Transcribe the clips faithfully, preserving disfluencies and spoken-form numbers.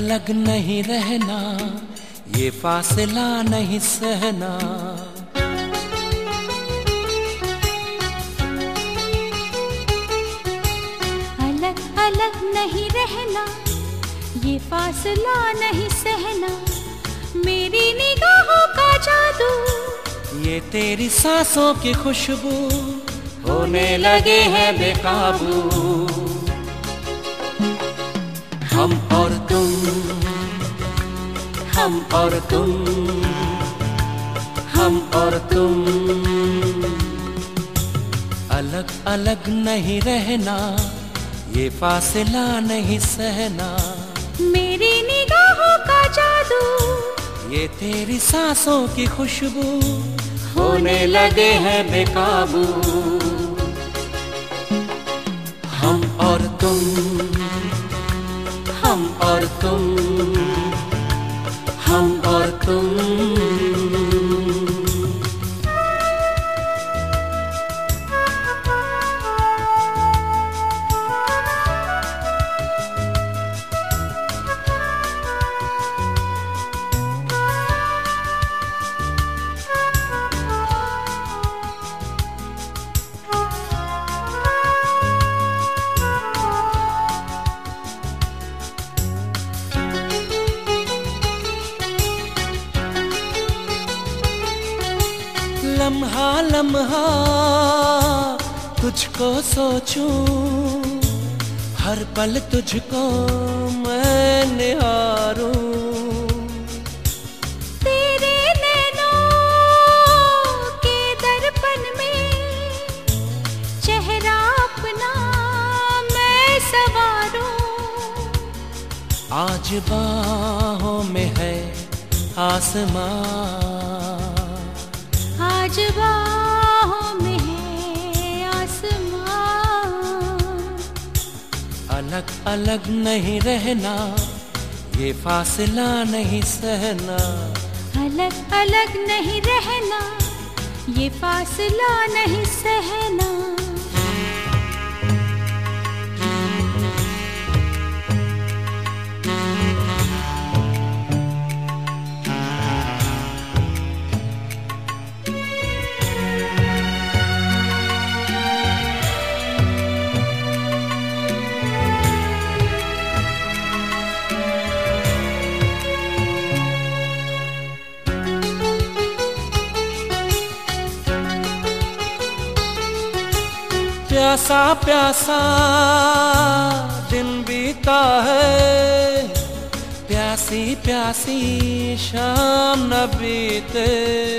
अलग नहीं रहना, ये फासला नहीं सहना। अलग अलग नहीं रहना, ये फासला नहीं सहना। मेरी निगाहों का जादू, ये तेरी सांसों की खुशबू, होने लगे हैं बेकाबू। हम और तुम, हम और तुम, हम और तुम, अलग अलग नहीं रहना, ये फासला नहीं सहना। मेरी निगाहों का जादू, ये तेरी सांसों की खुशबू, होने लगे हैं बेकाबू। हम और तुम, हम और तुम, हम और तुम। लम्हा लम्हा तुझको सोचूं, हर पल तुझको मैं निहारूं। तेरे नैनों के दर्पण में चेहरा अपना मैं संवारूं। आज बाहों में है आसमां, आज बाहों में है आसमां। अलग अलग नहीं रहना, ये फासला नहीं सहना। अलग अलग नहीं रहना, ये फासला नहीं सहना। प्यासा प्यासा दिन बीता है, प्यासी प्यासी शाम न बीते।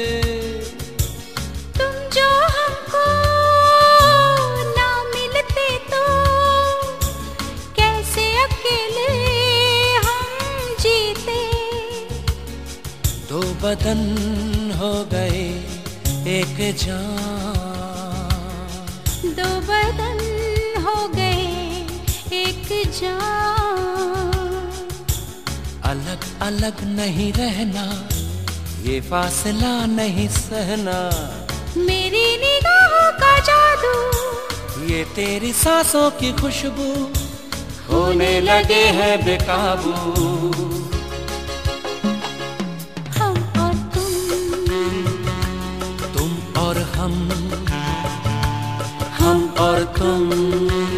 तुम जो हमको ना मिलते तो कैसे अकेले हम जीते। दो बदन हो गए एक जान, दो बदन हो गए एक जान। अलग अलग नहीं रहना, ये फासला नहीं सहना। मेरी निगाहों का जादू, ये तेरी सांसों की खुशबू, होने लगे हैं बेकाबू। हम और तुम, तुम और हम, हम और तुम।